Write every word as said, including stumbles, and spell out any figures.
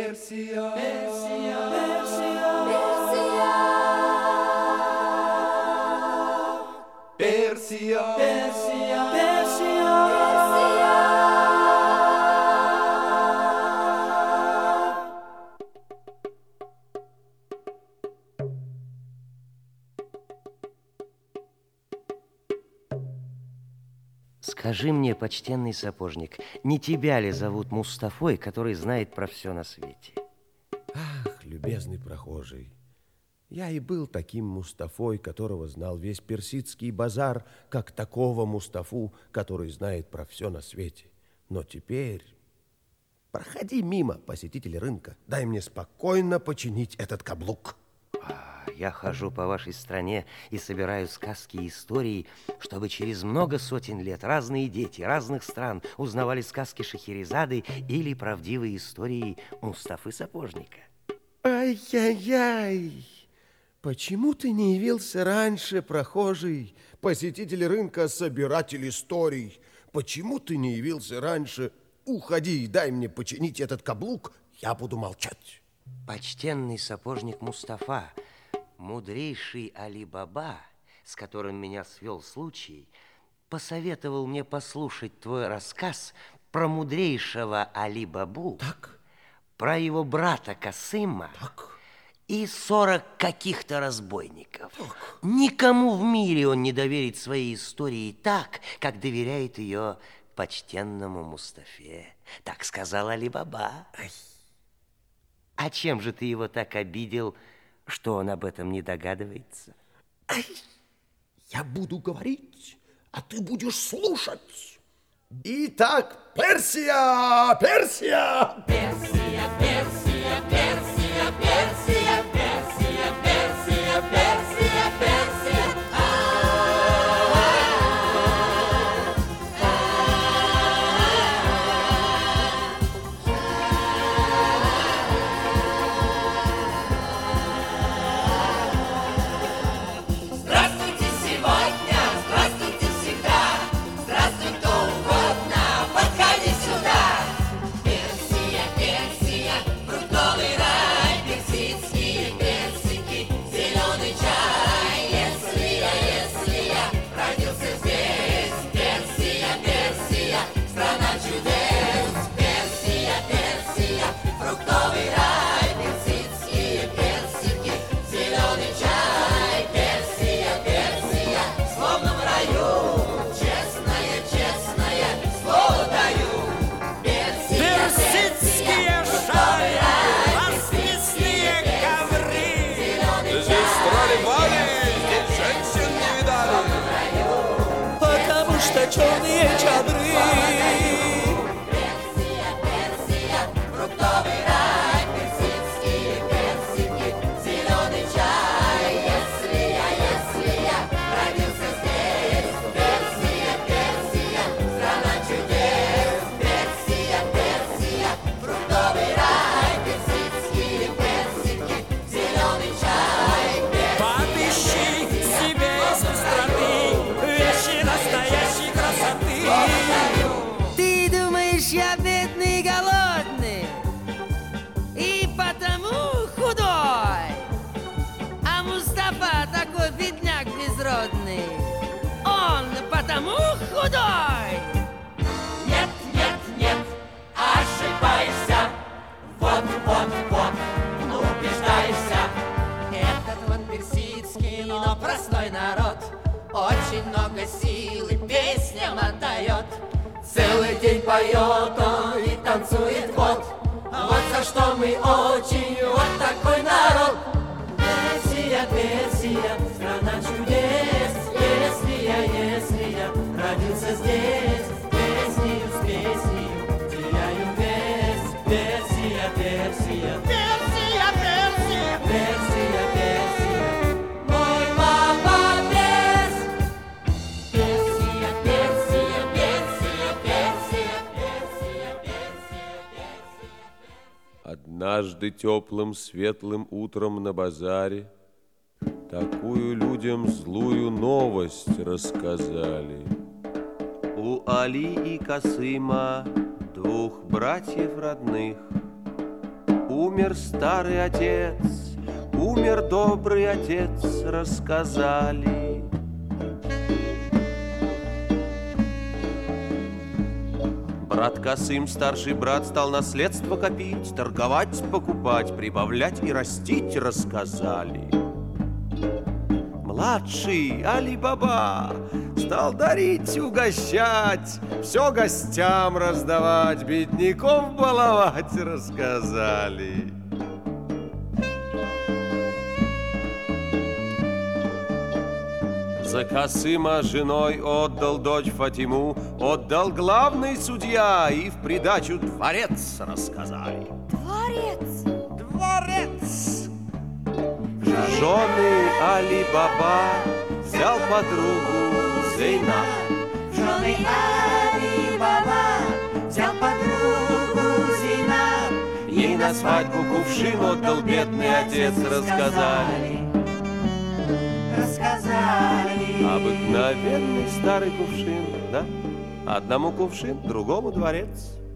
Персия, Персия, Персия, Персия, Персия, Персия, Скажи мне, почтенный сапожник, не тебя ли зовут Мустафой, который знает про все на свете? Ах, любезный прохожий, я и был таким Мустафой, которого знал весь персидский базар, как такого Мустафу, который знает про все на свете. Но теперь проходи мимо, посетитель рынка, дай мне спокойно починить этот каблук. Я хожу по вашей стране и собираю сказки и истории, чтобы через много сотен лет разные дети разных стран узнавали сказки Шахерезады или правдивые истории Мустафы Сапожника. Ай-яй-яй! Почему ты не явился раньше, прохожий, посетитель рынка, собиратель историй? Почему ты не явился раньше? Уходи и дай мне починить этот каблук, я буду молчать. Почтенный сапожник Мустафа, мудрейший Али-Баба, с которым меня свел случай, посоветовал мне послушать твой рассказ про мудрейшего Али-Бабу, Так. про его брата Касыма, Так. и сорок каких-то разбойников. Так. Никому в мире он не доверит своей истории так, как доверяет ее почтенному Мустафе. Так сказал Али-Баба. Ай. А чем же ты его так обидел, что он об этом не догадывается? Ай. Я буду говорить, а ты будешь слушать. Итак, Персия, Персия! Персия, Персия, Персия, Персия, Персия, Персия, Персия, Персия. Здравствуйте сегодня, здравствуйте всегда, здравствуй кто угодно, подходи сюда. Персия, Персия, фруктовый рай, персидские персики, зеленый чай. Если я, если я родился здесь, Персия, Персия, страна чудес. Персия, Персия, фруктовый рай, персидские персики, зеленый чай. Персия, Персия, словно в раю, честное, честное слово даю. Персия, Персидские шали, воскресные ковры. здесь тролли-вали, здесь женщин не видали. Потому что черные чадры. Персия, Персия, фруктовый рай, персидские персики, зеленый чай. Если я, если я родился здесь, Персия, Персия, страна чудес. Персия, Персия, фруктовый рай, персидские персики, зеленый чай. Подыщи себе из страны вещи настоящей красоты. Ты думаешь, я бедный и голодный, и потому худой? А Мустафа такой бедняк безродный, он потому худой? Нет, нет, нет, ошибаешься. Вот, вот, вот, убеждаешься. Этот вот персидский, но простой народ очень много сил и песням отдает. Целый день поет он и танцует вот. Вот за что мы очень вот такой народ. Персия, Персия, страна чудес. Если я, если я родился здесь, песнею с песнею теряю весь. Персия, Персия, Персия, Персия. Персия, Персия, мой папа перс. Персия, Персия, Персия, Персия, Персия, Персия, Персия. Однажды теплым светлым утром на базаре такую людям злую новость рассказали. У Али и Касыма, двух братьев родных, Умер старый отец, умер добрый отец, рассказали. Брат Касым, старший брат, стал наследство копить, торговать, покупать, прибавлять и растить, рассказали. Младший Али-Баба стал дарить, угощать, все гостям раздавать, бедняков баловать, рассказали. За Касыма женой отдал дочь Фатиму, отдал главный судья, и в придачу дворец, рассказали. Дворец! Дворец! Жены Али-Баба взял подругу Зейнаб. Жены Али-Баба взял подругу Зейнаб. Ей на свадьбу кувшин отдал бедный отец, рассказали. Рассказали. Обыкновенный старый кувшин, да? Одному кувшин, другому дворец.